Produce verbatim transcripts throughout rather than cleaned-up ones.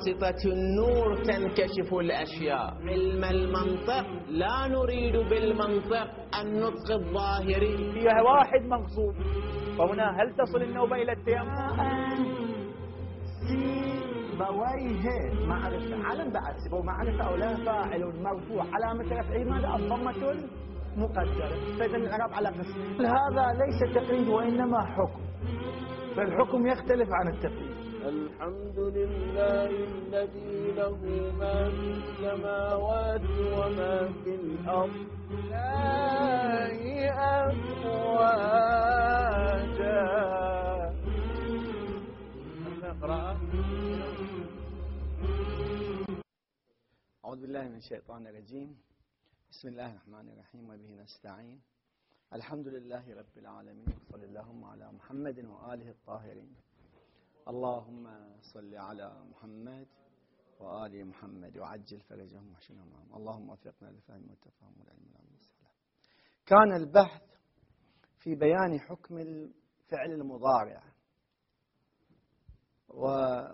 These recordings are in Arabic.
بواسطة النور تنكشف الأشياء. علم المنطق لا نريد بالمنطق النطق الظاهري. فيها واحد مغصوب، فهنا هل تصل النوبة إلى التيمم؟ سيبويه معرفة علم بعد سيبو معرفة أو لا فاعل مرفوع علامة رفعه ماذا؟ الضمة المقدرة. فإذا الإعراب على قسم. هذا ليس تقييد وإنما حكم، فالحكم يختلف عن التقييد. الحمد لله الذي له ما في السماوات وما في الأرض لا أفواجا. نقرأ. أعوذ بالله من الشيطان الرجيم. بسم الله الرحمن الرحيم وبه نستعين. الحمد لله رب العالمين، وصلى اللهم على محمد وآله الطاهرين. اللهم صل على محمد وآل محمد وعجل فرجهم واحشرهم معهم. اللهم وفقنا للفهم والتفهم والعلم والعمل والصلاح. كان البحث في بيان حكم الفعل المضارع، وبين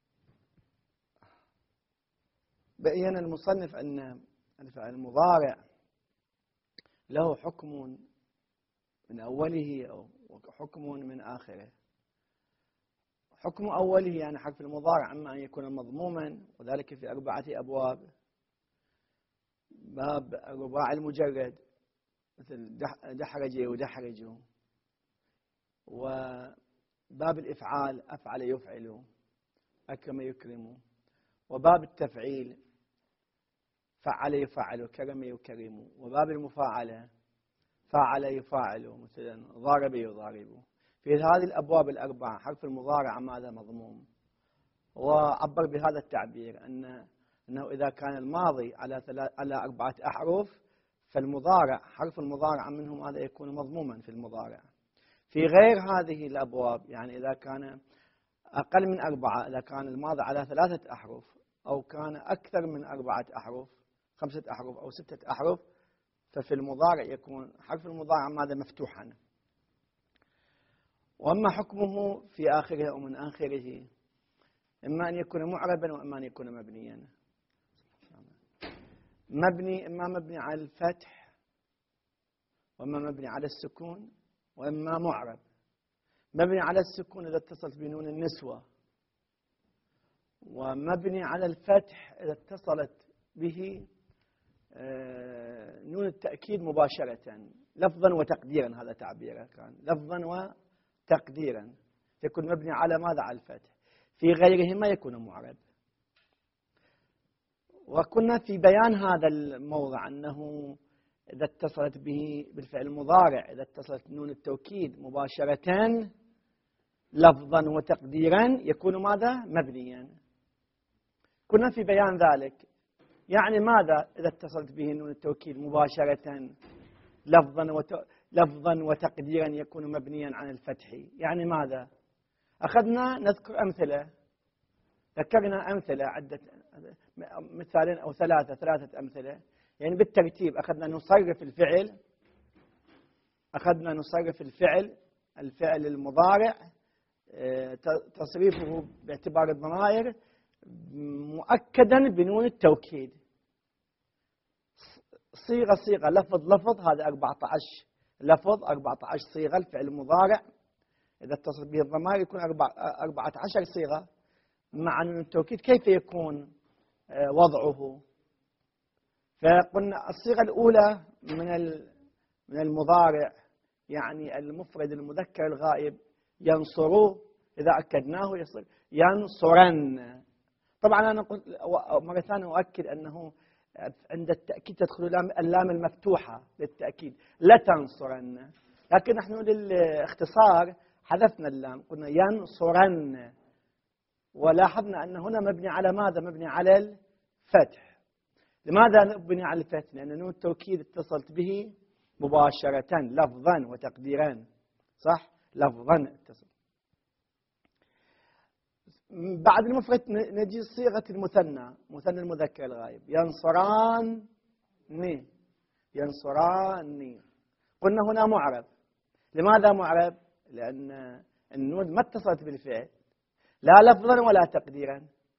المصنف أن الفعل المضارع له حكم من أوله وحكم من آخره. حكم أوله يعني حرف المضارع أما أن يكون مضموما، وذلك في أربعة أبواب. باب الرباع المجرد مثل دحرج ودحرج، وباب الإفعال أفعل يفعل، أكرم يكرم، وباب التفعيل فعل يفعل، كرم يكرم، وباب المفاعلة فعل يفاعل، مثلا ضارب يضارب. في هذه الأبواب الأربعة حرف المضارع ماذا؟ مضموم. وعبر بهذا التعبير أن أنه إذا كان الماضي على على أربعة أحرف فالمضارع حرف المضارع منه ماذا؟ يكون مضموما في المضارع. في غير هذه الأبواب يعني إذا كان أقل من أربعة، إذا كان الماضي على ثلاثة أحرف أو كان أكثر من أربعة أحرف، خمسة أحرف أو ستة أحرف، ففي المضارع يكون حرف المضارع ماذا؟ مفتوحا. وأما حكمه في آخره أو من آخره إما أن يكون معربا وإما أن يكون مبنيا. مبني إما مبني على الفتح وإما مبني على السكون وإما معرب. مبني على السكون إذا اتصلت بنون النسوة، ومبني على الفتح إذا اتصلت به نون التأكيد مباشرة لفظا وتقديرا. هذا تعبيره كان لفظا وتقديرا، يكون مبني على ماذا؟ على الفتح. في غيرهما يكون معرب. وكنا في بيان هذا الموضع أنه إذا اتصلت به بالفعل المضارع، إذا اتصلت نون التوكيد مباشرة لفظا وتقديرا يكون ماذا؟ مبنيا. كنا في بيان ذلك. يعني ماذا إذا اتصلت به نون التوكيد مباشرة لفظا وت... لفظا وتقديرا يكون مبنيا عن الفتح؟ يعني ماذا؟ أخذنا نذكر أمثلة، ذكرنا أمثلة عدة مثالين أو ثلاثة ثلاثة أمثلة، يعني بالترتيب. أخذنا نصرف الفعل، أخذنا نصرف الفعل الفعل المضارع تصريفه باعتبار الضمائر مؤكدا بنون التوكيد، صيغة صيغة لفظ لفظ. هذا أربعة عشر لفظ، أربعة عشر صيغة. الفعل المضارع إذا اتصل به الضمائر يكون أربعة عشر صيغة مع نون التوكيد. كيف يكون وضعه؟ فقلنا الصيغة الأولى من من المضارع يعني المفرد المذكر الغائب ينصروا، إذا أكدناه يصير ينصرن. طبعا أنا قلت مرة ثانية أؤكد أنه عند التأكيد تدخل اللام المفتوحة للتأكيد، لا تنصرن، لكن نحن للاختصار حذفنا اللام، قلنا ينصرن. ولاحظنا أن هنا مبني على ماذا؟ مبني على الفتح. لماذا مبني على الفتح؟ لأن نون التوكيد اتصلت به مباشرة لفظا وتقديرا، صح؟ لفظا اتصل. بعد المفرد نجي صيغة المثنى، مثنى المذكر الغائب، ينصران ني ينصراني. قلنا هنا معرب. لماذا معرب؟ لأن النون ما اتصلت بالفعل لا لفظا ولا تقديرا،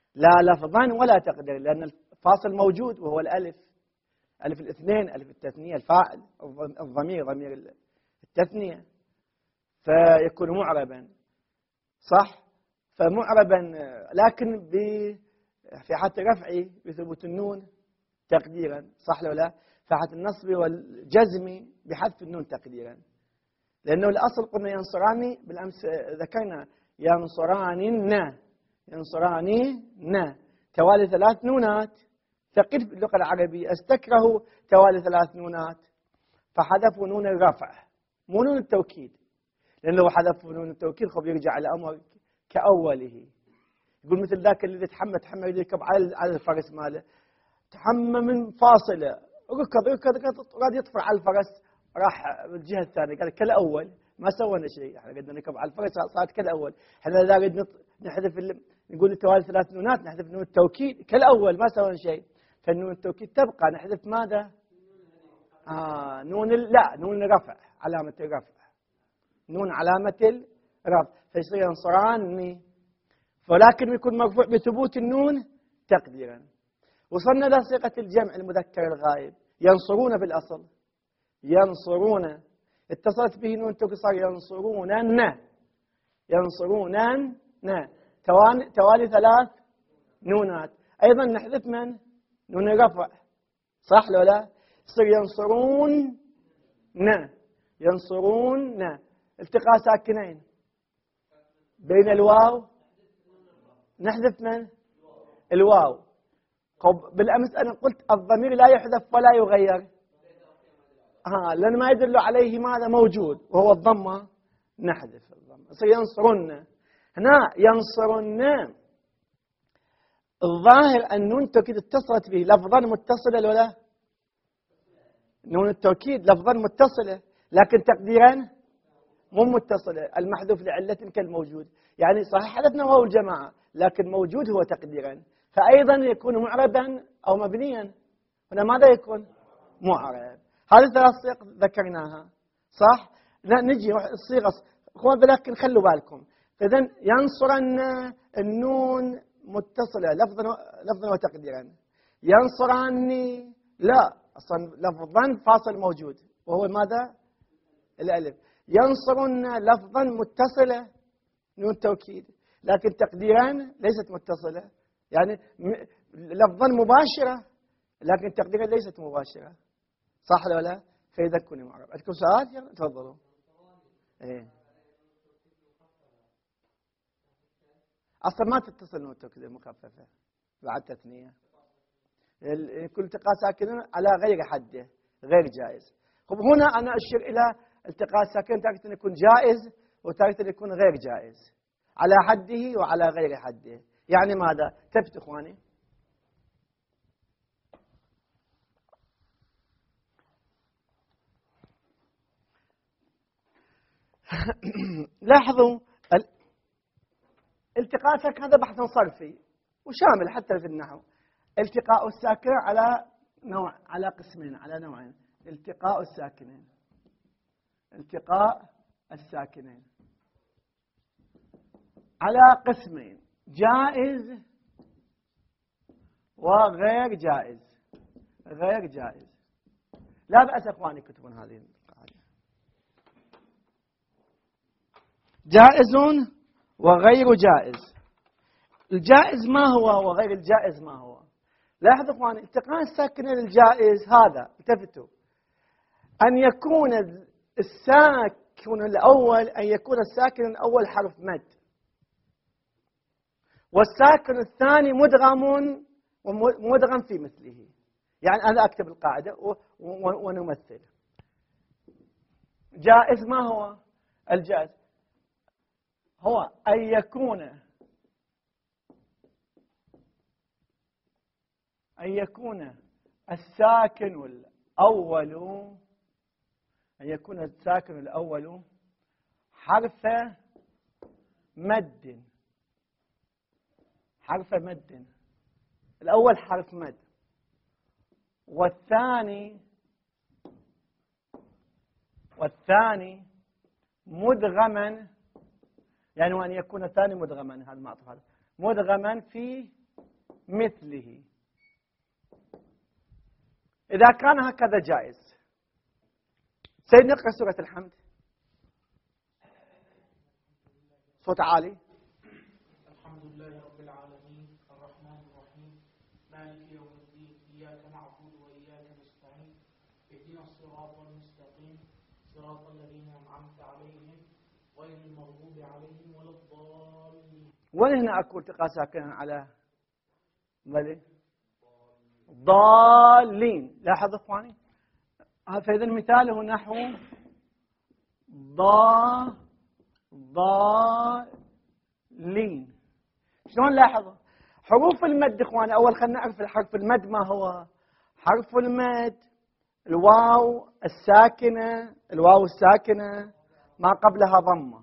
لا لفظا ولا تقديرا، لأن الفاصل موجود وهو الألف، ألف الاثنين، ألف التثنية، الفاعل، الضمير ضمير التثنية، فيكون معربا صح. فمعربا لكن في حالة رفعه بثبوت النون تقديرا صح ولا لا؟ في حالة النصب والجزم بحذف النون تقديرا، لأنه الأصل قلنا ينصراني، بالأمس ذكرنا ينصراني ينصراني نا توالي ثلاث نونات، ثقيل في اللغة العربية، استكره توالي ثلاث نونات فحذفوا نون الرفع مو نون التوكيد، لأن لو حذفوا نون التوكيد خب يرجع الأمر كأوله. يقول مثل ذاك الذي تحمى تحمى يركب على الفرس ماله، تحمى من فاصلة ركض ركض ركض يطفر على الفرس، راح بالجهة الثانية قال كالأول، ما سوينا شيء، احنا قدنا نركب على الفرس صارت كالأول. احنا إذا قد نحذف نقول توالي ثلاث نونات نحذف نون التوكيد كالأول ما سوينا شيء، فالنون التوكيد تبقى، نحذف ماذا؟ آه نون ال... لا نون الرفع، علامة الرفع، نون علامة الرفع، فيصير ينصراني، ولكن يكون مرفوع بثبوت النون تقديرا. وصلنا إلى صيغة الجمع المذكر الغائب، ينصرون في الأصل، ينصرون اتصلت به نون التوكيد صار ينصرونن، ينصرونن توالي, توالي ثلاث نونات، أيضا نحذف من؟ نون الرفع صح لو لا؟ يصير ينصرون ن ينصرون ن التقاء ساكنين بين الواو، نحذف من؟ الواو. بالأمس أنا قلت الضمير لا يحذف ولا يغير، ها لأن ما يدل عليه ماذا موجود وهو الضمة، نحذف الضمة يصير ينصرون. هنا ينصرون الظاهر أن نون التوكيد اتصلت به لفظا متصلة ولا؟ نون التوكيد لفظا متصلة لكن تقديرا مو متصلة، المحذوف لعلة كالموجود، يعني صحيح حذفنا واو الجماعة لكن موجود هو تقديرا، فأيضا يكون معربا أو مبنيا. هنا ماذا يكون؟ معرب. هذه ثلاث صيغ ذكرناها صح؟ نجي الصيغة لكن خلوا بالكم، إذا ينصرن النون متصلة لفظا لفظا وتقديرا، ينصراني لا أصلا لفظا فاصل موجود وهو ماذا؟ الألف. ينصرن لفظا متصلة نون توكيد لكن تقديرا ليست متصلة، يعني لفظا مباشرة لكن تقديرا ليست مباشرة صح ولا لا؟ فإذا كوني معرب. عندكم سؤال؟ يلا تفضلوا. إيه أصلا ما تتصل نون التوكيد المخففة بعد تثنية، كل التقاء ساكن على غير حده غير جائز. طب هنا أنا أشير إلى التقاء ساكن تارة أن يكون جائز وتارة أن يكون غير جائز، على حده وعلى غير حده. يعني ماذا؟ ثبت إخواني. لاحظوا التقاء ساكن هذا بحث صرفي وشامل حتى في النحو. التقاء الساكن على نوع، على قسمين، على نوعين. التقاء الساكنين، التقاء الساكنين على قسمين، جائز وغير جائز. غير جائز لا بأس اخواني كتبون هذه القاعدة. جائز وغير جائز. الجائز ما هو وغير الجائز ما هو؟ لاحظوا اخواني التقاء الساكنين الجائز هذا التفتوا أن يكون الساكن الأول أن يكون الساكن الأول حرف مد والساكن الثاني مدغم ومدغم في مثله. يعني أنا أكتب القاعدة ونمثل. جائز ما هو؟ الجائز هو أن يكون أن يكون الساكن الأول أن يكون الساكن الأول حرف مد. حرف مد الأول حرف مد والثاني والثاني مدغما، يعني وأن يكون الثاني مدغما، هذا معطوف هذا مدغما في مثله. إذا كان هكذا جائز. سيد نقرأ سورة الحمد صوت عالي. الحمد لله رب العالمين الرحمن الرحيم مالك يوم الدين إياك نعبد وإياك نستعين اهدنا الصراط المستقيم صراط الذين أنعمت عليهم غير المغضوب عليهم ولا الضالين. وين هنا أكو التقاء ساكنا على ملي ضالين؟ لاحظ إخواني، فإذا المثال هو نحو ضا ضالين. شلون لاحظوا حروف المد إخواني؟ أول خلينا نعرف الحرف المد ما هو. حرف المد الواو الساكنة، الواو الساكنة ما قبلها ضمة،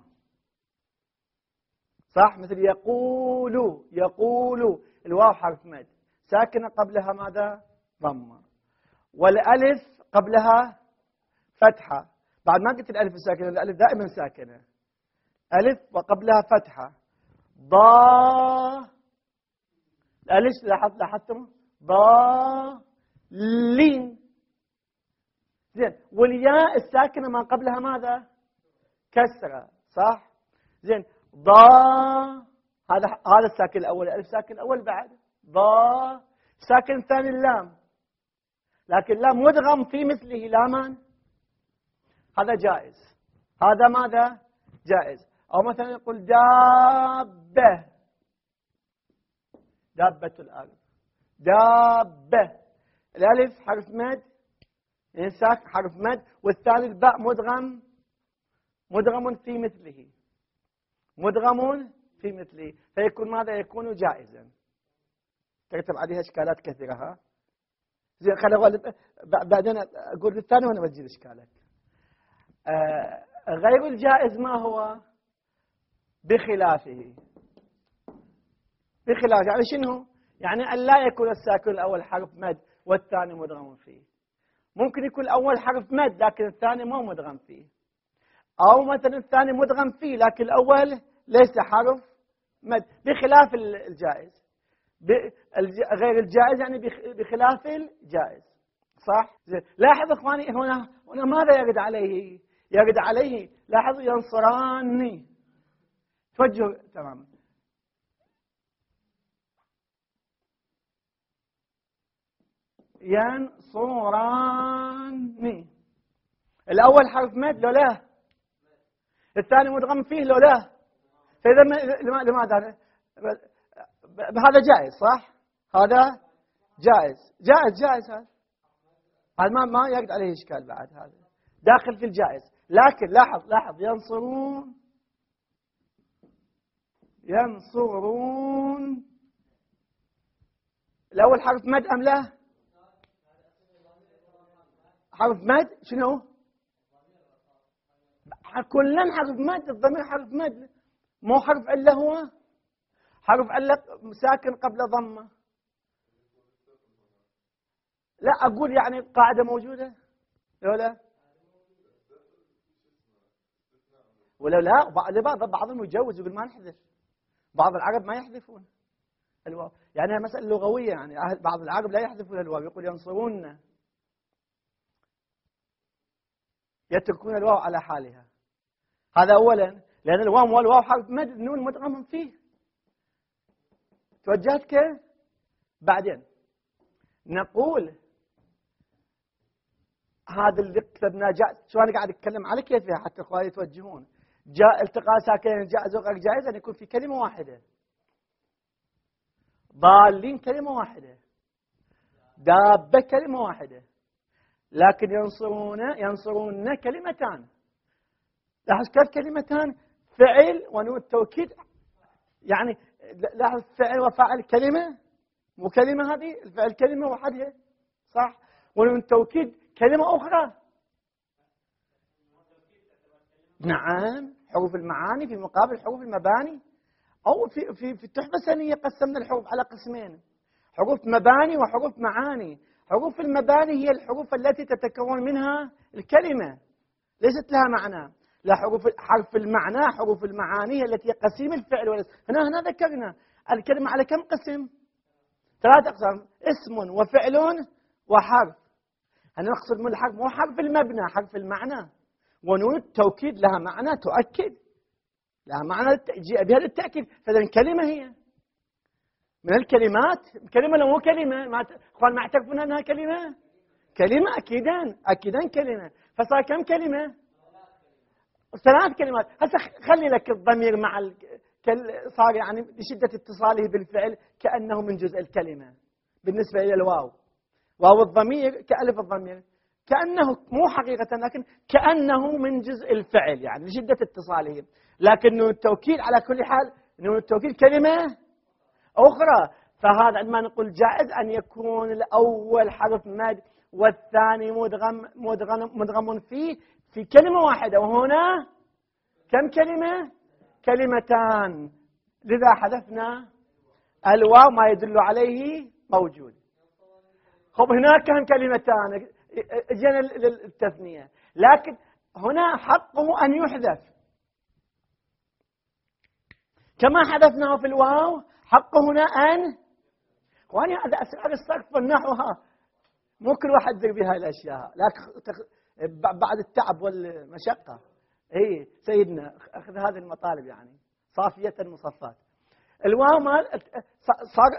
صح؟ مثل يقول، يقول الواو حرف مد ساكنة قبلها ماذا؟ ضمة. والألف قبلها فتحة. بعد ما قلت الألف الساكنة، الألف دائما ساكنة، ألف وقبلها فتحة. ضا الألف لاحظ لاحظتم ضالين. زين، والياء الساكنة ما قبلها ماذا؟ كسرة، صح؟ زين، ضا هذا هذا الساكن الأول، الألف ساكن الأول بعد ضا. ساكن الثاني اللام، لكن اللام مدغم في مثله لامان، هذا جائز. هذا ماذا؟ جائز. أو مثلا يقول دابة، دابة الأرض، دابة الألف حرف مد يعني ساكن حرف مد، والثاني الباء مدغم، مدغم في مثله، مدغم في مثله، فيكون ماذا؟ يكون جائزا. تكتب عليها اشكالات كثيره. ها زين، خلينا بعدين اقول الثاني وانا بجيب اشكالات. آه غير الجائز ما هو؟ بخلافه. بخلاف يعني شنو؟ يعني ان لا يكون الساكن الاول حرف مد والثاني مدغم فيه. ممكن يكون الاول حرف مد لكن الثاني مو مدغم فيه، او مثلا الثاني مدغم فيه لكن الاول ليس حرف مد، بخلاف الجائز. غير الجائز يعني بخلاف الجائز، صح؟ زين، لاحظ اخواني هنا هنا ماذا يرد عليه؟ يرد عليه لاحظوا ينصراني. توجهوا تماما. ينصراني الاول حرف مد لو لا؟ الثاني مدغم فيه لو لا؟ فاذا لماذا هذا جائز، صح؟ هذا جائز، جائز جائز. هذا هذا ما ما يرد عليه اشكال بعد، هذا داخل في الجائز. لكن لاحظ لاحظ ينصرون، ينصرون الاول حرف مد ام لا؟ حرف مد. شنو؟ كلن حرف مد، الضمير حرف مد، مو حرف الا هو حرف الا ساكن قبل ضمه. لا اقول يعني قاعده موجوده ولا ولا لا؟ لبعض بعضهم يجوز يقول ما نحذف، بعض العرب ما يحذفون الواو، يعني مساله لغويه، يعني بعض العرب لا يحذفون الواو، يقول ينصرون، يتركون الواو على حالها. هذا اولا، لان الواو والواو حرف مد، النون مدغم فيه. توجهت كيف؟ بعدين نقول هذا اللي كتبناه جاء، شو انا قاعد اتكلم على كيف فيها حتى اخواني يتوجهون. جاء التقاء ساكنين جائز وغير جائز ان يكون في كلمه واحده. ضالين كلمه واحده، دابه كلمه واحده، لكن ينصرون ينصرون كلمتان. لاحظ كيف كلمتان؟ فعل ونون التوكيد، يعني لاحظ فعل وفاعل كلمه، مو كلمه هذه، الفعل كلمه وحدها، صح؟ ونون التوكيد كلمه اخرى. نعم، حروف المعاني في مقابل حروف المباني. او في في في التحفه السنيه قسمنا الحروف على قسمين، حروف مباني وحروف معاني. حروف المباني هي الحروف التي تتكون منها الكلمه، ليست لها معنى. لا، حروف حرف المعنى، حروف المعاني هي التي قسيم الفعل والاسم. هنا هنا ذكرنا الكلمه على كم قسم؟ ثلاث أقسام: اسم وفعل وحرف. أنا نقصد من الحرف مو حرف المبنى، حرف المعنى. ونون التوكيد لها معنى تؤكد، لها معنى جاء بها للتأكيد. فإذا كلمة هي من الكلمات، كلمة لو مو كلمة ما اخوان ما يعترفون انها كلمة، كلمة اكيدا اكيدا كلمة. فصار كم كلمة؟ ثلاث كلمات. هسه خلي لك الضمير مع ال... صار يعني لشدة اتصاله بالفعل كأنه من جزء الكلمة. بالنسبة إلى الواو، واو الضمير كألف الضمير، كأنه مو حقيقة لكن كأنه من جزء الفعل يعني لشدة اتصاله. لكن نون التوكيد على كل حال نون التوكيد كلمة أخرى. فهذا عندما نقول جائز أن يكون الأول حرف مد والثاني مدغم مدغم مدغم فيه في كلمة واحدة. وهنا كم كلمة؟ كلمتان. لذا حذفنا الواو ما يدل عليه موجود. خب هناك كم كلمتان اجينا للتثنية، لكن هنا حقه أن يحذف كما حذفناه في الواو. حقه هنا أن، وأنا هذا أسرار الصرف والنحو، مو كل واحد يدري بهاي الأشياء، لكن بعد التعب والمشقة. إيه سيدنا أخذ هذه المطالب يعني صافية مصفات. الواو مال صار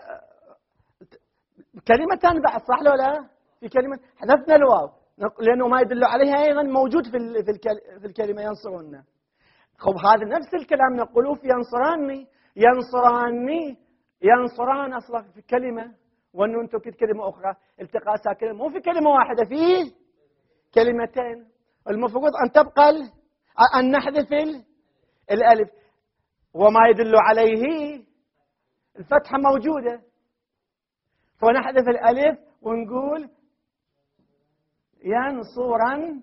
كلمتان بعد، صح لو لا؟ في كلمة حذفنا الواو لأنه ما يدل عليها أيضا موجود في في الكلمة ينصرون. خب هذا نفس الكلام نقوله في ينصراني. ينصراني ينصران أصلا في كلمة، والنون توكيد كلمة أخرى، التقاء ساكنة مو في كلمة واحدة، في كلمتين. المفروض أن تبقى أن نحذف الألف، وما يدل عليه الفتحة موجودة، فنحذف الألف ونقول ينصرا.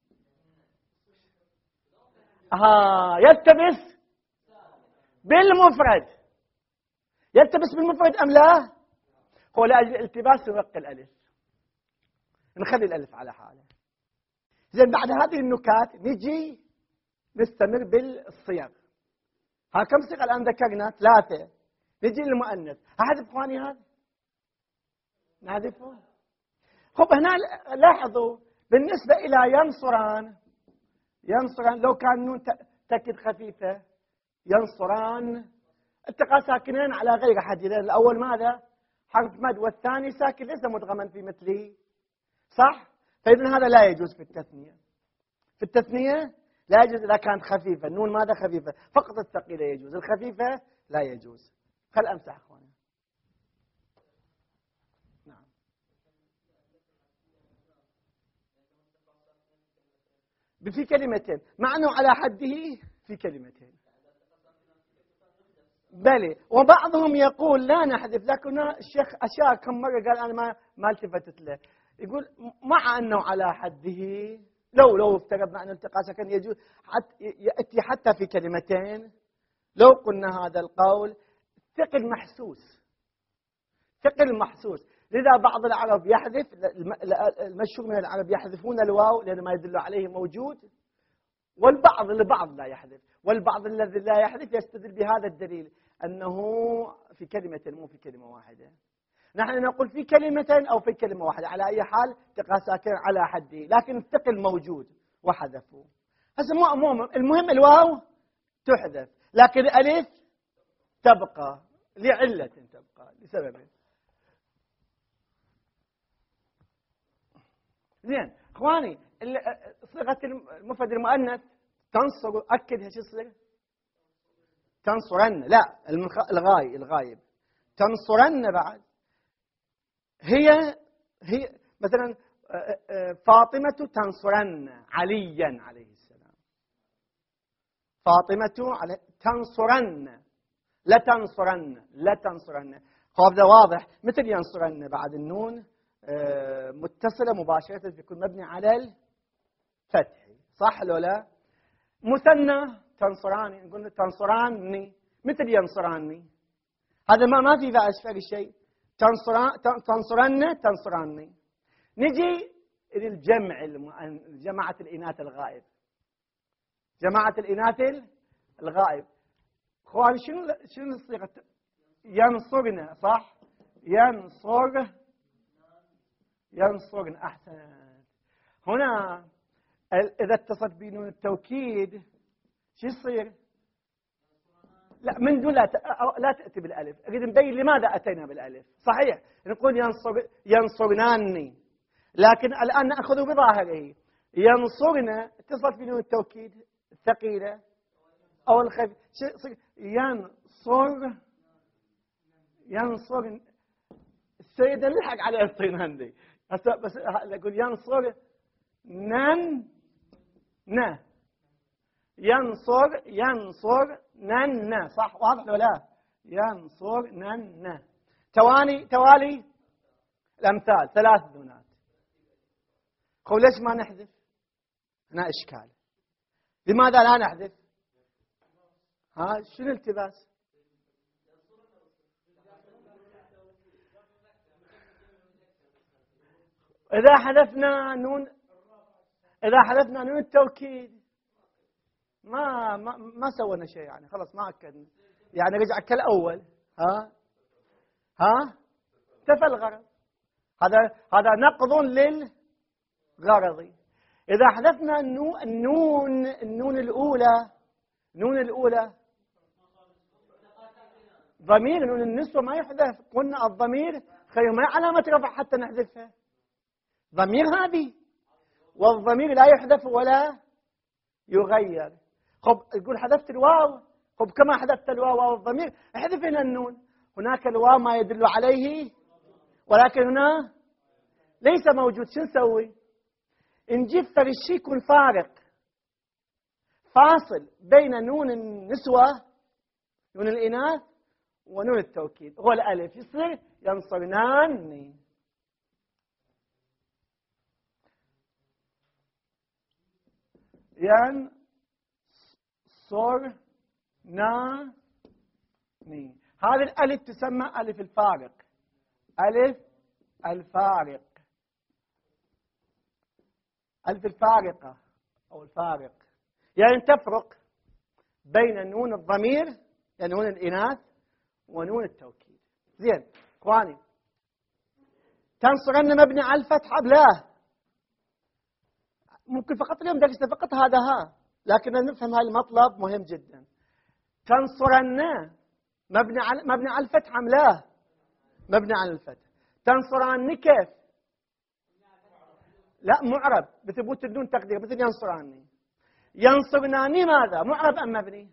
ها يلتبس بالمفرد، يلتبس بالمفرد أم لا؟ هو لأجل الالتباس نوقي الألف، نخلي الألف على حاله. زين بعد هذه النكات نجي نستمر بالصيغ. ها كم صيغة الآن ذكرنا؟ ثلاثة. نجي للمؤنث. أحذف إخواني هذا؟ نحذفه؟ خب هنا لاحظوا بالنسبة إلى ينصران، ينصران لو كان نون تأكيد خفيفة ينصران التقى ساكنين على غير أحد. الأول ماذا؟ حرف مد، والثاني ساكن ليس مدغما في مثله، صح؟ فإذن هذا لا يجوز في التثنية. في التثنية لا يجوز إذا كانت خفيفة. النون ماذا خفيفة؟ فقط الثقيلة يجوز، الخفيفة لا يجوز. خل أمسح أخواني. نعم. في كلمتين، مع أنه على حده في كلمتين. بلى، وبعضهم يقول لا نحذف، لكن الشيخ أشار كم مرة قال أنا ما ما التفتت له. يقول مع أنه على حده، لو لو افترضنا أن التقاء ساكن يجوز حتى يأتي حتى في كلمتين. لو قلنا هذا القول ثقل محسوس، ثقل محسوس. لذا بعض العرب يحذف، المشهور من العرب يحذفون الواو لأن ما يدل عليه موجود، والبعض البعض لا يحذف، والبعض الذي لا يحذف يستدل بهذا الدليل أنه في كلمة مو في كلمة واحدة. نحن نقول في كلمتين أو في كلمة واحدة، على أي حال تقى ساكن على حده، لكن الثقل موجود وحذفوه. هسه مو مو المهم الواو تحذف، لكن الألف تبقى لعلة، تبقى لسبب. زين اخواني، صيغة المفرد المؤنث تنصر، أكد ايش يصير؟ تنصرن، لا الغاي الغايب تنصرن. بعد هي هي مثلا فاطمة تنصرن عليا عليه السلام، فاطمة علي تنصرن، لا تنصرن لا تنصرن. هذا واضح، مثل ينصرن بعد النون متصلة مباشرة تكون مبني على الفتح، صح لو لا؟ مثنى تنصراني، نقول تنصراني مثل ينصراني، هذا ما ما في ذا أشفر شيء. تنصران تنصرن تنصراني. نجي إلى الجمع، جماعة الإناث الغائب، جماعة الإناث الغائب. اخوان شنو شنو الصيغة؟ ينصرن، صح؟ ينصر ينصرن. أحسن. هنا إذا اتصلت بنون التوكيد شو يصير؟ لا من دون لا لا تأتي بالألف. أريد نبين لماذا أتينا بالألف. صحيح نقول ينصر ينصرناني، لكن الآن نأخذ بظاهره. ينصرنا اتصلت بنون التوكيد الثقيلة أو الخفيفة شو ينصر ينصر. السيد نلحق على الطين عندي هسه بس أقول ينصر نن ن ينصر ينصر نن صح واضح ولا لا؟ ينصر نن تواني توالي الأمثال ثلاث دونات. خو ليش ما نحذف؟ هنا إشكال. لماذا لا نحذف؟ ها شنو الالتباس؟ إذا حذفنا نون إذا حذفنا نون التوكيد ما ما ما سوينا شيء يعني خلاص ما أكدنا يعني رجع كالأول. ها ها انتفى الغرض. هذا هذا نقض للغرض. إذا حذفنا النون النون النون الأولى النون الأولى ضمير نون النسوة ما يحذف. قلنا الضمير خير ما علامة رفع حتى نحذفها. ضمير هذه والضمير لا يحذف ولا يغير. خب يقول حذفت الواو. خب كما حذفت الواو والضمير احذف هنا النون. هناك الواو ما يدل عليه ولكن هنا ليس موجود. شو نسوي؟ نجيب فرشي يكون فارق فاصل بين نون النسوة نون الإناث ونون التوكيد هو الألف. يصير ينصرنان. ينصرناني. هذه الألف تسمى ألف الفارق. ألف الفارق ألف الفارقة أو الفارق يعني تفرق بين نون الضمير يعني نون الإناث ونون التوكيد. زين إخواني تنصرن مبني على الفتحة لا ممكن فقط اليوم درسنا فقط هذا ها لكن نفهم هاي المطلب مهم جدا. تنصرن مبني على مبني على الفتحة أم لا؟ مبني على الفتح. تنصرن كيف؟ لا معرب بثبوت النون تقدير مثل ينصراني. ينصرناني ماذا؟ معرب أم مبني؟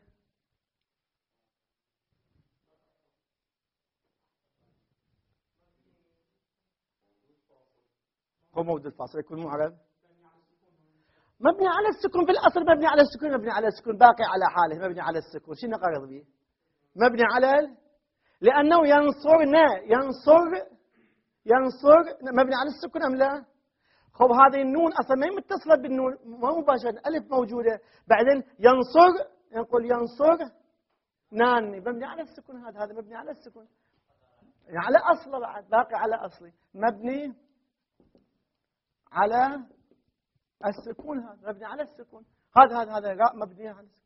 هو موجود الفاصل يكون معرب مبني على السكون. في الأصل مبني على السكون مبني على السكون باقي على حاله مبني على السكون. شنو قرض به؟ مبني على ال... لأنه ينصرنا ينصر ينصر مبني على السكون أم لا؟ خب هذه النون أصلا ما هي متصلة بالنون ما مباشرة ألف موجودة بعدين ينصر نقول ينصر ناني مبني على السكون. هذا هذا مبني على السكون يعني على أصله بعد باقي على أصلي مبني على السكون. هذا مبني على السكون. هذا هذا هذا راء مبني على السكون.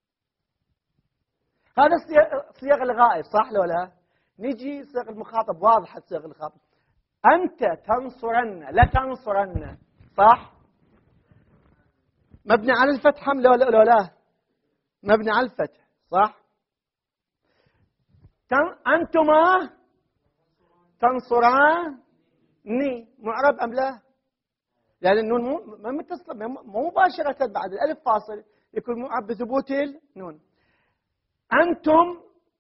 هذا صيغ الغائب صح لو لا؟ نجي صيغ المخاطب واضحة. صيغ الخاطب أنت تنصرن لا تنصرن صح؟ مبني على الفتح لو لا لو لا مبني على الفتح صح؟ أنتما تنصراني معرب أم لا؟ لأن النون مو ما متصلة مو مباشرة بعد الألف فاصل يكون معرب بثبوت النون. أنتم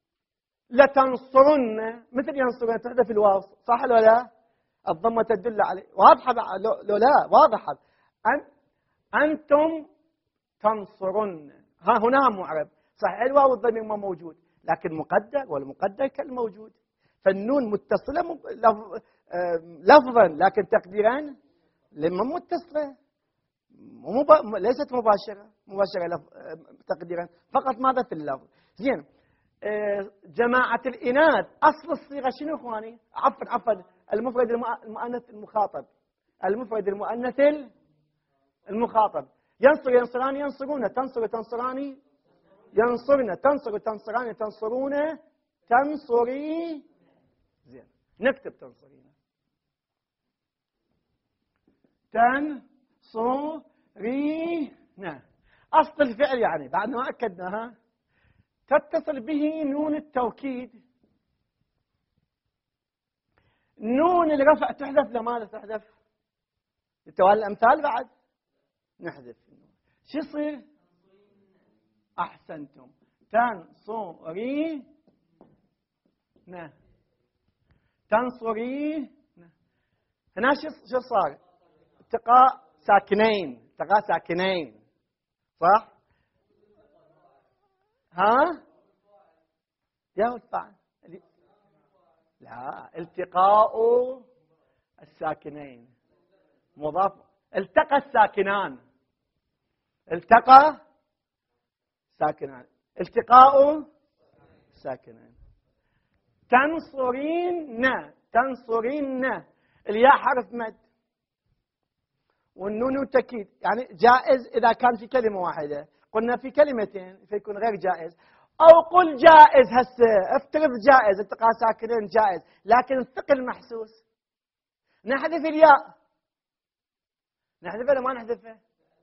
لتنصرن مثل ينصرن تحذف الواو صح ولا لا؟ الضمة تدل عليه واضحة لو, لو لا واضحة. أن أنتم تنصرن ها هنا معرب صحيح الواو الضمير ما موجود لكن مقدر والمقدر كالموجود. فالنون متصلة لفظا لكن تقديرا لما متصلة مب... ليست مباشرة مباشرة لف... تقديرا فقط ماذا في اللفظ. زين جماعة الإناث أصل الصيغة شنو إخواني؟ عفوا عفوا المفرد المؤنث المخاطب المفرد المؤنث المخاطب. ينصر ينصران ينصرون تنصر تنصراني ينصرن تنصر تنصراني تنصرون تنصري. زين نكتب تنصرين. تنصرين أصل الفعل يعني بعد ما أكدناها تتصل به نون التوكيد. نون الرفع تحذف لماذا تحذف؟ لتوالي الأمثال بعد نحذف النون. شو يصير؟ أحسنتم. تنصرين تنصرين. هنا شو صار؟ التقاء ساكنين، التقاء ساكنين صح؟ ها؟ يا هو الفعل. لا، التقاء الساكنين مضاف. التقى الساكنان، التقى ساكنان، التقاء ساكنين. تنصرين تنصرين الياء حرف مد والنون تأكيد، يعني جائز إذا كان في كلمة واحدة. قلنا في كلمتين فيكون غير جائز. أو قل جائز، هسه افترض جائز، التقاء ساكنين جائز، لكن الثقل محسوس. نحذف الياء، نحذفها ولا ما نحذفها؟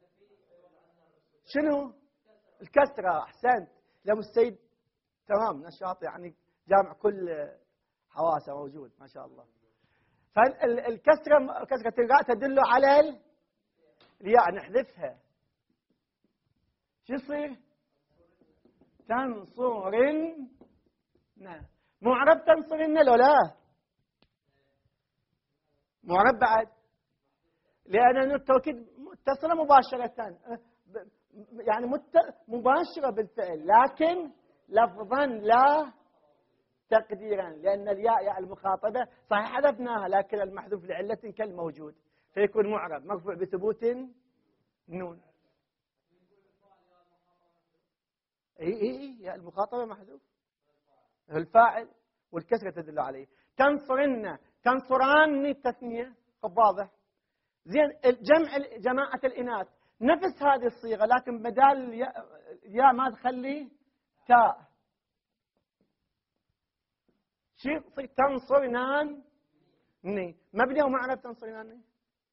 شنو؟ الكسرة. أحسنت لو السيد تمام نشاط، يعني جامع كل حواسه موجود ما شاء الله. فالكسرة كسرة الراء تدل على الياء، نحذفها. شو يصير؟ تنصرن. معرب تنصرن لو لا؟ معرب بعد، لأن التوكيد متصلة مباشرة، يعني مباشرة بالفعل، لكن لفظا لا تقديرا، لأن الياء ياء المخاطبة صحيح حذفناها لكن المحذوف لعلة كالموجود، فيكون معرب مرفوع بثبوت نون. اي اي ياء المخاطبة محذوف، الفاعل والكسرة تدل عليه. تنصرن تنصران التثنية، خب واضح. زين الجمع جماعة الإناث نفس هذه الصيغة، لكن بدال ياء ما تخلي تاء. شيء تنصرنان ني مبني ومعرب. تنصرنان ني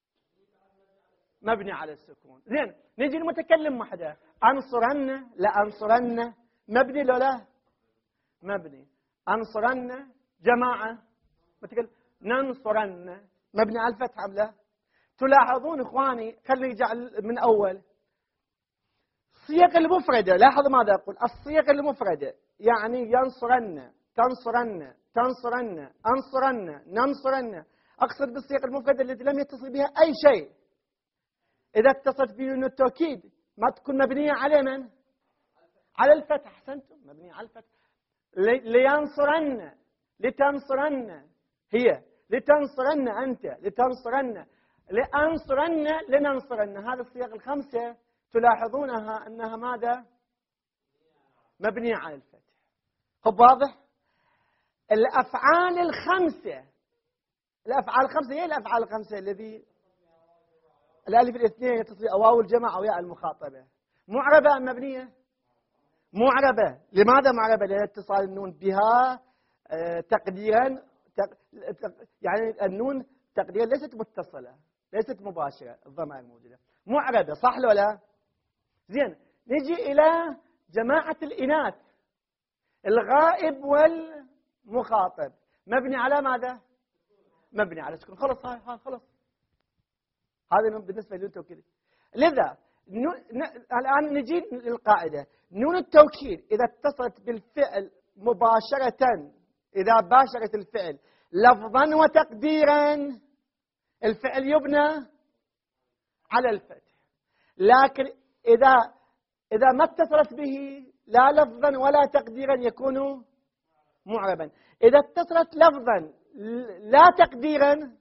مبني على السكون. زين نجي المتكلم وحده. انصرن لا انصرن مبني لو لا؟ مبني. انصرن جماعة متكلم. ننصرن مبني على الفتح ام لا؟ تلاحظون اخواني، خلينا نرجع من اول. الصيغ المفردة، لاحظ ماذا اقول. الصيغ المفردة يعني ينصرن تنصرن تنصرن انصرن ننصرن. اقصد بالصيغ المفردة التي لم يتصل بها اي شيء. اذا اتصلت بنون التوكيد ما تكون مبنية على من؟ على الفتح. احسنتم، مبنية على الفتح. لينصرن لتنصرن هي، لتنصرن انت لتنصرن، لانصرن لننصرن. هذه الصيغ الخمسة تلاحظونها انها ماذا؟ مبنية على الفتح. خب واضح؟ الافعال الخمسة، الافعال الخمسة هي الافعال الخمسة الذي الالف الاثنين يتصل واو الجمع او ياء المخاطبة. معربة ام مبنية؟ معربة. لماذا معربة؟ لان اتصال النون بها تقديرا، يعني النون تقديرا ليست متصلة، ليست مباشرة، الضمائر موجودة. معربة صح ولا لا؟ زين نجي إلى جماعة الإناث، الغائب والمخاطب، مبني على ماذا؟ مبني على السكون. خلص هاي هاي خلص. هذا بالنسبة للتوكيد. لذا الآن نجي للقاعدة. نون التوكيد إذا اتصلت بالفعل مباشرة، إذا باشرت الفعل لفظا وتقديرا، الفعل يبنى على الفتح. لكن إذا إذا ما اتصلت به لا لفظا ولا تقديرا يكون معربا. إذا اتصلت لفظا لا تقديرا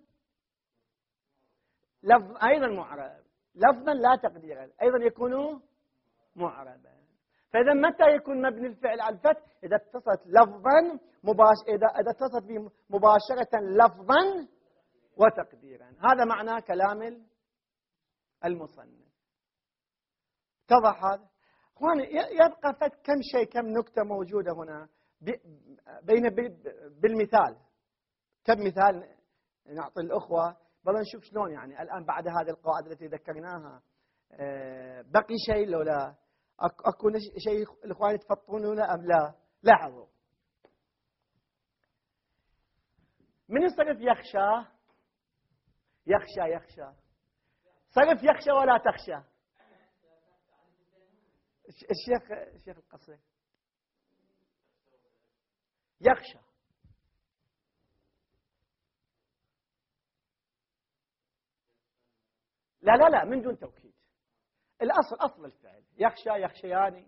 لفظ أيضا معرب، لفظا لا تقديرا أيضا يكون معربا. فإذا متى يكون مبني الفعل على الفتح؟ إذا اتصلت لفظا مباشر، إذا إذا اتصلت به مباشرة لفظا وتقديرا. هذا معنى كلام المصنف. اتضح هذا؟ اخواني يبقى فت كم شيء، كم نكتة موجودة هنا بين بالمثال. كم مثال نعطي الأخوة بلا نشوف شلون يعني الآن بعد هذه القواعد التي ذكرناها بقي شيء لو لا أكو شيء الإخوان يتفطنونه أم لا؟ لاحظوا من الصرف يخشى يخشى يخشى صرف يخشى ولا تخشى. الشيخ الشيخ القصري يخشى لا لا لا من دون توكيد. الأصل أصل الفعل يخشى يخشيان.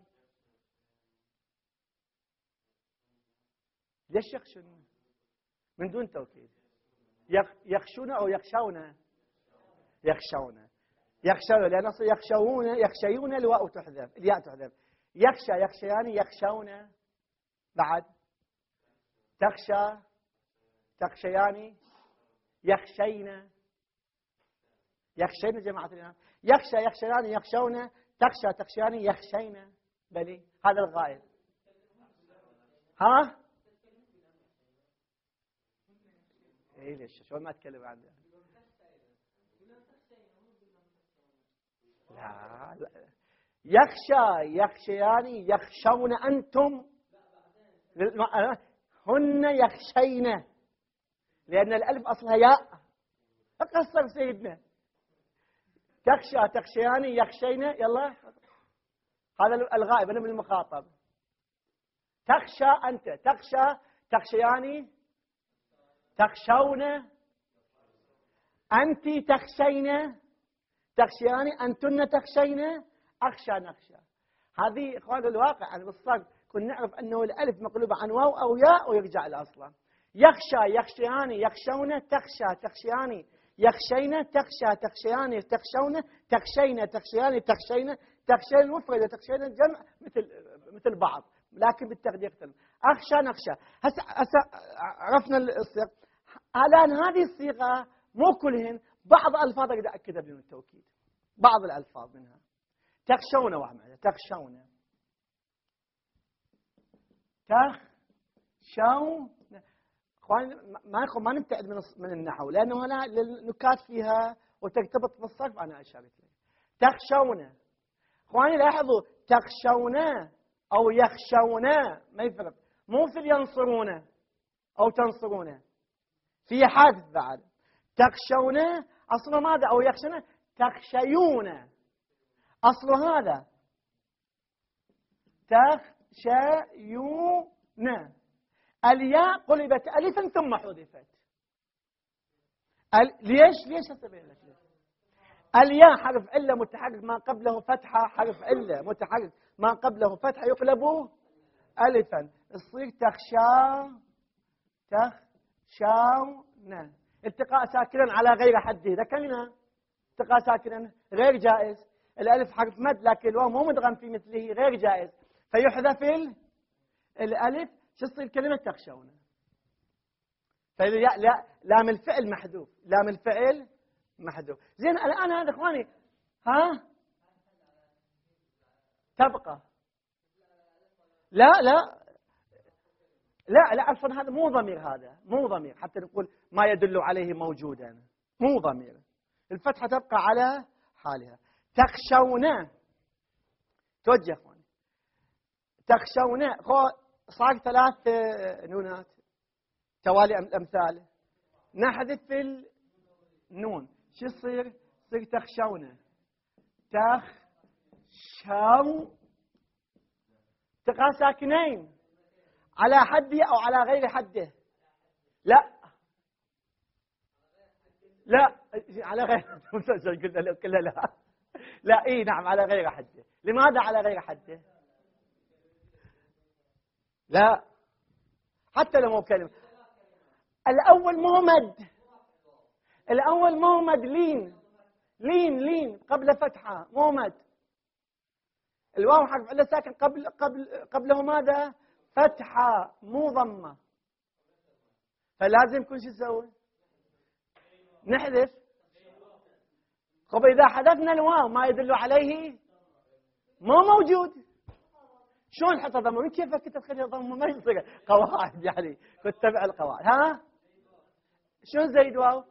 ليش يخشون من دون توكيد؟ يخشون أو يخشون يخشون يخشون لأن أصل يخشون يخشيون الواو تحذف الياء تحذف. يخشى يخشيان يخشون. بعد تخشى تخشيان يخشين يخشين جماعة الإمام. يخشى يخشيان يخشون تخشى تخشيان يخشين. بلي هذا الغائب. ها ايه ليش شو ما اتكلم عنه؟ لا لا يخشى يخشيان يخشون أنتم هن يخشين لأن الألف أصلها ياء. أقصر سيدنا تخشى تخشيان يخشين. يلا هذا الغائب أنا من المخاطب. تخشى أنت تخشى تخشيان تخشون أنت تخشين تخشيان أنتن تخشين أخشى نخشى. هذه إخوان الواقع يعني بالصدق كنا نعرف أنه الألف مقلوبة عن واو أو ياء ويرجع لأصله. يخشى يخشيان يخشون تخشى تخشيان يخشين تخشى تخشيان تخشون تخشين تخشيان تخشين تخشين المفرد وتخشين الجمع مثل مثل بعض لكن بالتقدير يختلف. أخشى نخشى. هسه هسه عرفنا الصيغة. الآن هذه الصيغة مو كلهن بعض ألفاظ أقدر أكدها بدون التوكيد. بعض الألفاظ منها تخشون وعمل تخشون تخشون. اخوان ما ما نبتعد من من النحو لانه هنا النكات فيها وترتبط بالصرف. انا اشرت له تخشون. اخواني لاحظوا تخشون او يخشون ما يفرق. مو في ينصرون او تنصرون في حادث بعد. تخشون اصله ماذا؟ او يخشون تخشيون اصل هذا تخشيون. الياء قلبت ألفا ثم حذفت. ال... ليش ليش أسبين لك ليش؟ الياء حرف علة متحرك ما قبله فتحة. حرف علة متحرك ما قبله فتحة يقلب ألفا. الصيغ تخشى تخشون. التقاء ساكنا على غير حده ذكرنا. التقاء ساكنا غير جائز. الألف حرف مد لكن الواو مو مدغم في مثله غير جائز فيحذف الألف. شو تصير كلمة تخشون؟ فإذا لا لام الفعل محذوف. لام الفعل محذوف. زين الآن هذا إخواني ها تبقى لا لا لا لا أصلا هذا مو ضمير. هذا مو ضمير حتى نقول ما يدل عليه موجودا. مو ضمير. الفتحة تبقى على حالها. تخشون توجه إخواني تخشون. صار ثلاث نونات توالي الأمثال نحذف في النون. شو يصير؟ يصير تخشون تخشون. تقى ساكنين على حده أو على غير حده. لا لا على غير قلنا كلها لا لا اي نعم على غير حده. لماذا على غير حده؟ لا حتى لو مو كلمة. الأول مو مد. الأول مو مد لين لين لين قبل فتحة مو مد. الواو حرف علة ساكن قبل قبل قبله ماذا؟ فتحة مو ضمة. فلازم كل شيء نسوي نحذف. طب إذا حذفنا الواو ما يدل عليه مو موجود. شلون نحط ضمه؟ من كيف كنت تخلي ضمه ما يصير قواعد يعني كنت تبع القواعد. ها شنو زيد واو؟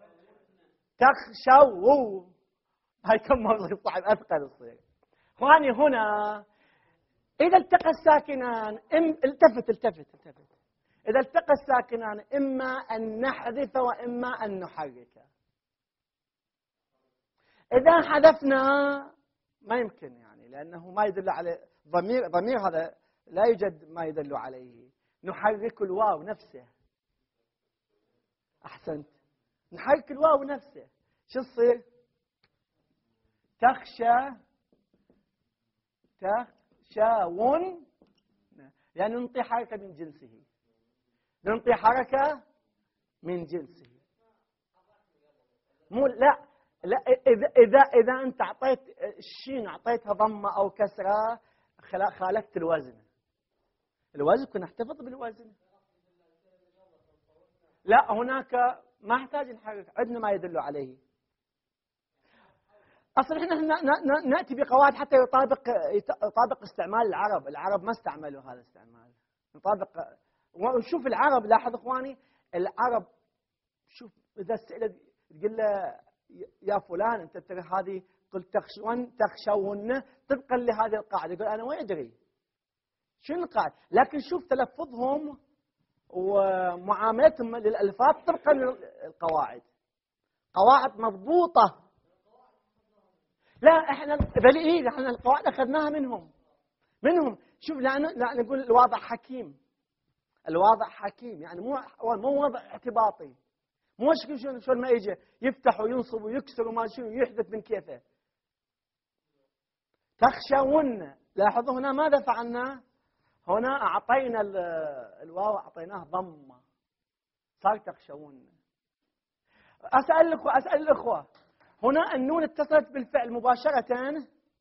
تخشوا. هاي كم مرة صعب أثقل تصير. إخواني هنا إذا التقى الساكنان إم... التفت التفت التفت إذا التقى الساكنان إما أن نحذف وإما أن نحرك. إذا حذفنا ما يمكن يعني، لأنه ما يدل على ضمير، ضمير هذا لا يوجد ما يدل عليه. نحرك الواو نفسه. أحسنت، نحرك الواو نفسه. شو تصير؟ تخشى، تخشون، يعني نعطي حركة من جنسه، نعطي حركة من جنسه. مو لا لا إذا إذا إذا أنت أعطيت الشين أعطيتها ضمة أو كسرة خالفت الوزن. الوزن كنا نحتفظ بالوزن. لا هناك ما يحتاج نحرك، عندنا ما يدل عليه. اصلا احنا ناتي بقواعد حتى يطابق يطابق استعمال العرب، العرب ما استعملوا هذا الاستعمال. نطابق وشوف العرب، لاحظ اخواني العرب، شوف اذا سئل تقول له يا فلان انت ترى هذه قلت تخشون تخشون طبقا لهذه القاعده، يقول انا ما ادري شنو القاعده، لكن شوف تلفظهم ومعاملتهم للالفاظ طبقا للقواعد، قواعد مضبوطه. لا احنا بل ايه احنا القواعد اخذناها منهم منهم شوف لا نقول الواضع حكيم، الواضع حكيم يعني مو مو وضع اعتباطي، مو شلون شلون ما يجي يفتح وينصب ويكسر وما شنو يحدث من كيفه. تخشون، لاحظوا هنا ماذا فعلنا؟ هنا اعطينا الواو اعطيناه ضمه صار تخشون. اسال الاخوه اسال الاخوه هنا النون اتصلت بالفعل مباشرة؟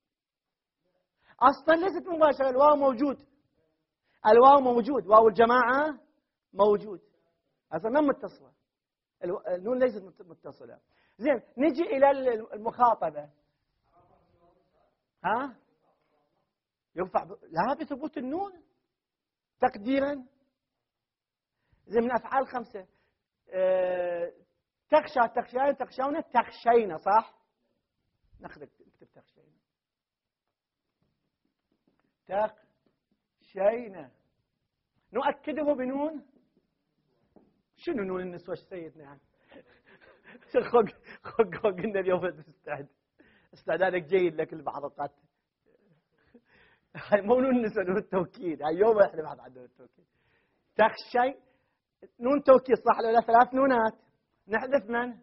أصلا ليست مباشرة، الواو موجود، الواو موجود، واو الجماعة موجود، أصلا ما متصلة، النون ليست متصلة. زين نجي إلى المخاطبة. ها؟ يرفع ب... لا بثبوت النون تقديرا. زين من أفعال خمسة أه... تخشى تخشين تخشون تخشين، صح؟ ناخذ نكتب تخشين تخشين نؤكده بنون. شنو نون النسوة سيدنا يعني؟ خق خق خق النبي يوم تستعد استعدادك جيد لك البعض اوقات. هاي مو نون النسوة، نون التوكيد، هاي يوم احنا بعد عندنا التوكيد. تخشي نون توكيد صح ولا ثلاث نونات؟ نحذف من؟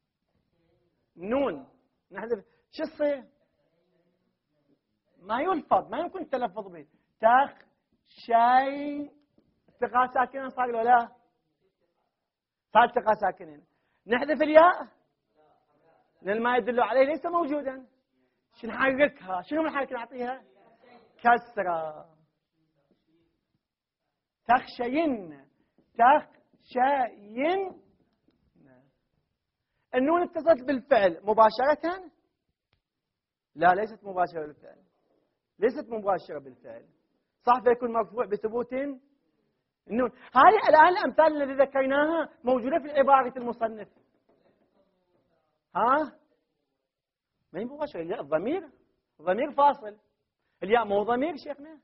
نون، نحذف شو يصير؟ ما يلفظ، ما يمكن التلفظ به. تخ شيء التقاء ساكنين صار ولا لا؟ صار التقاء ساكنين. نحذف الياء لأن ما يدل عليه ليس موجودا. شنو نحركها؟ شنو الحركة نعطيها؟ كسرة. تخشين تخشين. النون اتصلت بالفعل مباشرة؟ لا ليست مباشرة بالفعل، ليست مباشرة بالفعل، صح فيكون مرفوع بثبوت النون. هذه الآن الأمثال التي ذكرناها موجودة في عبارة المصنف. ها؟ ما هي مباشرة، الياء الضمير، ضمير فاصل، الياء مو ضمير شيخنا.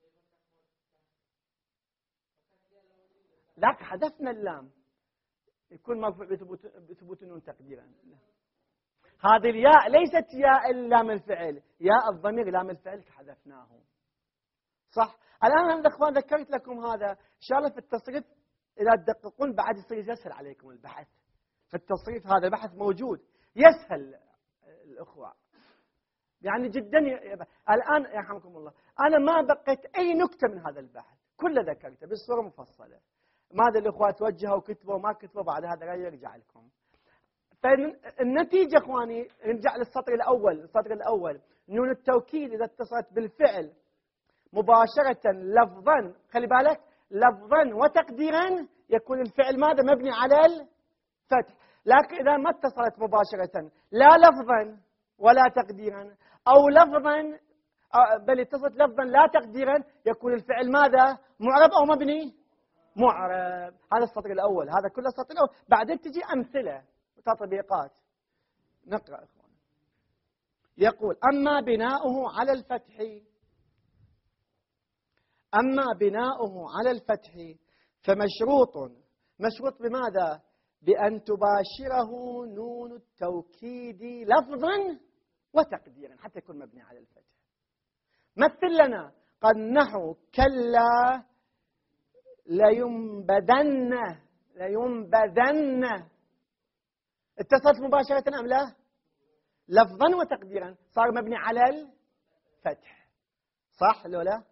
لكن حذفنا اللام يكون مرفوع بثبوت بثبوت النون تقديرا. هذه الياء ليست ياء لام الفعل، ياء الضمير لام الفعل حذفناه. صح؟ الآن يا اخوان ذكرت لكم هذا، ان شاء الله في التصريف اذا تدققون بعد يصير يسهل عليكم البحث. في التصريف هذا البحث موجود، يسهل الاخوة. يعني جدا ي... الآن يرحمكم الله، انا ما بقيت اي نكتة من هذا البحث، كله ذكرته بالصورة مفصلة. ماذا الأخوة توجهوا وكتبوا وما كتبوا بعد هذا غير يرجع لكم. فالنتيجة إخواني نرجع للسطر الأول، السطر الأول نون التوكيد إذا اتصلت بالفعل مباشرة لفظا، خلي بالك لفظا وتقديرا يكون الفعل ماذا؟ مبني على الفتح. لكن إذا ما اتصلت مباشرة لا لفظا ولا تقديرا أو لفظا بل اتصلت لفظا لا تقديرا يكون الفعل ماذا؟ معرب أو مبني؟ معرب. هذا السطر الأول، هذا كله السطر الأول. بعدين تجي أمثلة وتطبيقات. نقرأ إخوان. يقول أما بناؤه على الفتح أما بناؤه على الفتح فمشروط. مشروط بماذا؟ بأن تباشره نون التوكيد لفظا وتقديرا حتى يكون مبني على الفتح. مثل لنا قد نحو كلا لينبذن لينبذن. اتصلت مباشرة أم لا؟ لفظا وتقديرا صار مبني على الفتح. صح لو لا؟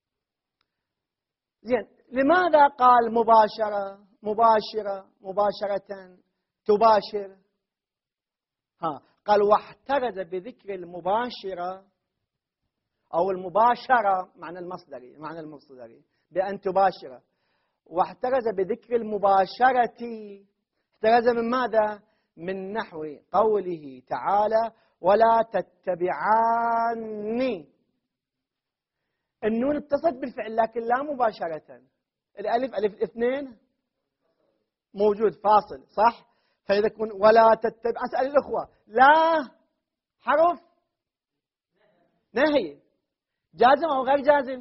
زين، لماذا قال مباشرة مباشرة مباشرة تباشر؟ ها قال واحترز بذكر المباشرة أو المباشرة معنى المصدري معنى المصدري بأن تباشر. واحترز بذكر المباشرة. احترز من ماذا؟ من نحو قوله تعالى ولا تتبعاني. النون اتصلت بالفعل لكن لا مباشرة. الألف ألف الاثنين موجود فاصل صح؟ فإذا يكون ولا تتبع. أسأل الأخوة، لا حرف نهي جازم أو غير جازم؟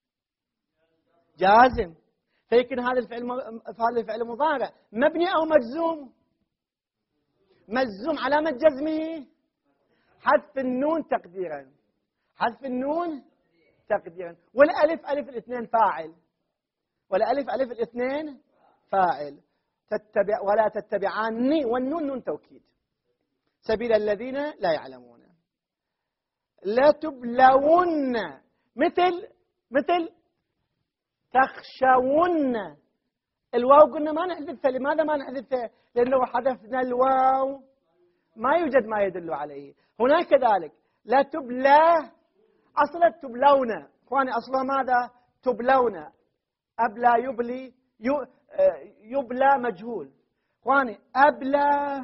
جازم. فيكون هذا الفعل هذا الفعل مضارع مبني أو مجزوم؟ مجزوم. علامة جزمه حذف النون تقديرا حذف النون تقديرا. والألف ألف الاثنين فاعل والألف ألف الاثنين فاعل. تتبع ولا تتبعاني والنون نون توكيد سبيل الذين لا يعلمون. لا تبلون مثل مثل تخشون. الواو قلنا ما نحذفها. لماذا ما نحذفها؟ لأنه حذفنا الواو ما يوجد ما يدل عليه. هناك كذلك لا تبلى أصلا تبلون. إخواني أصلا ماذا؟ تبلون. أبلى يبلي يبلى مجهول. إخواني أبلى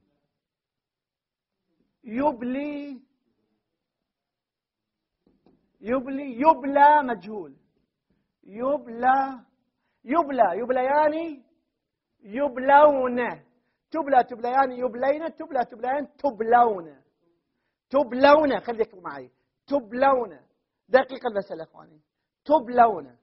يبلي يبلي يبلى مجهول. يبلى يبلى يبليان يبلون. تبلى تبليان يبلين تبلى تبليان تبلون تبلون. خليكم معي. تبلون دقيقة المسألة إخواني. تبلون.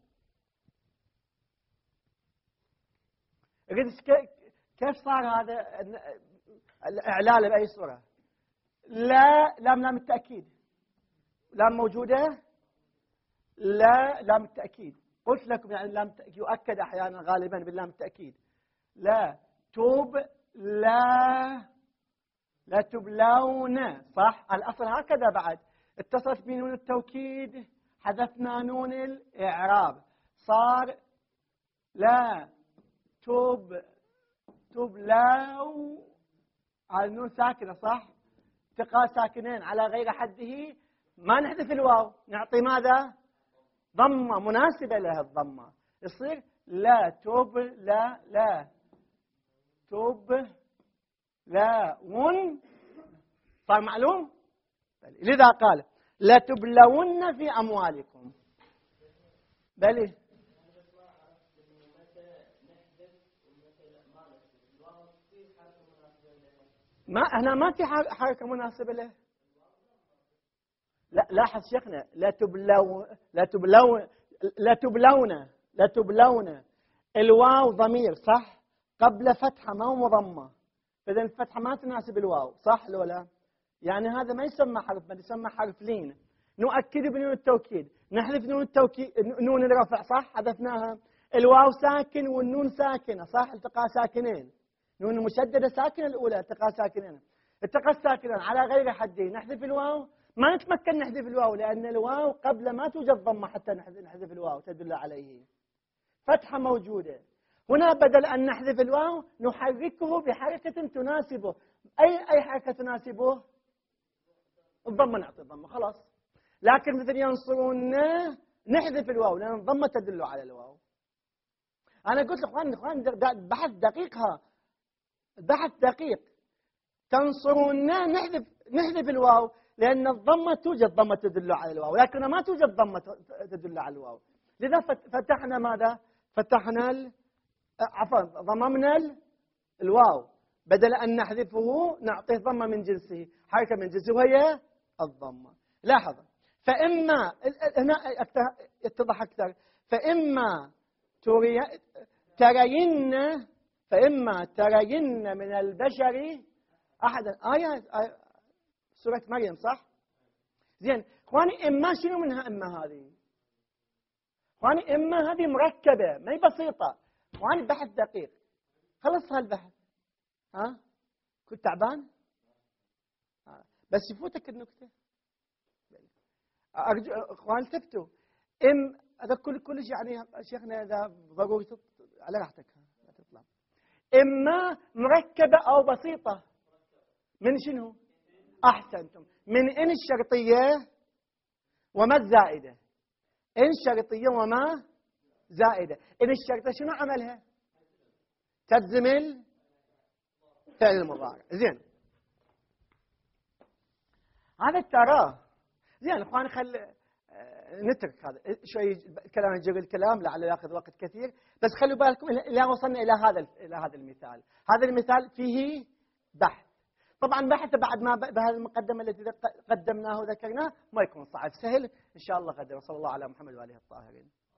كيف صار هذا الإعلال بأي صورة؟ لا لام لام التأكيد. لام موجودة؟ لا لام التأكيد. قلت لكم يعني لام يؤكد أحيانا غالبا باللام التأكيد. لا تب لا لا تبلون. صح؟ الأصل هكذا. بعد اتصلت بنون التوكيد حذفنا نون الإعراب صار لا تب تبلو. على النون ساكنة صح؟ التقاء ساكنين على غير حده ما نحذف الواو نعطي ماذا؟ ضمة مناسبة لها الضمة. يصير لا تب لا لا تب لا ون. صار معلوم؟ لذا قال لا تبلون في أموالكم. بل ما هنا ما في حركة مناسبة له. لا لاحظ شيخنا لا تبلو لا تبلو لا تبلون لا تبلون. الواو ضمير صح؟ قبل فتحة ما هو مضمة. فإذا الفتحة ما تناسب الواو صح لو لا؟ يعني هذا ما يسمى حرف بل يسمى حرف لين. نؤكد بنون التوكيد نحذف نون التوكيد نون الرفع صح؟ حذفناها. الواو ساكن والنون ساكنة صح؟ التقاء ساكنين. نون المشددة ساكنة الأولى التقاء ساكنين. التقاء ساكنين على غير حدين نحذف الواو. ما نتمكن نحذف الواو لأن الواو قبل ما توجد ضمة حتى نحذف الواو تدل عليه. فتحة موجودة. هنا بدل أن نحذف الواو نحركه بحركة تناسبه. أي أي حركة تناسبه؟ الضمة نعطي الضمة خلاص. لكن مثل ينصرون نحذف الواو لأن الضمة تدل على الواو. أنا قلت لإخوان إخوان بحث دقيق. ها بحث دقيق. تنصرون نحذف نحذف الواو لأن الضمة توجد ضمة تدل على الواو لكن ما توجد ضمة تدل على الواو. لذا فتحنا ماذا؟ فتحنا ال... عفوا ضممنا ال... الواو، بدل أن نحذفه نعطيه ضمة من جنسه، حركة من جنسه وهي الضمة. لاحظ، فإما هنا يتضح أكثر، فإما تري... ترين فإما ترين من البشر أحدا. آية آية سورة مريم صح؟ زين إخواني، إما شنو منها؟ إما هذه إخواني إما هذه مركبة ما هي بسيطة. إخواني بحث دقيق، خلص هالبحث. ها؟ كنت تعبان؟ بس يفوتك النكتة. أرجو إخوان التفتوا. إم هذا كل كلش يعني شيخنا إذا ضروري على راحتك تطلع. إما مركبة أو بسيطة. من شنو؟ أحسنتم، من إن الشرطية وما الزائدة. إن شرطية وما زائدة. إن الشرطية شنو عملها؟ تجزم الفعل المضارع. زين هذا تراه زين اخواني. خل نترك هذا شوي كلام نجيب الكلام لعله ياخذ وقت كثير، بس خلوا بالكم الى وصلنا الى هذا الى هذا المثال. هذا المثال فيه بحث. طبعا بحث بعد ما بهذه المقدمه التي قدمناه وذكرناه ما يكون صعب، سهل ان شاء الله غدا. وصلى الله على محمد واله الطاهرين.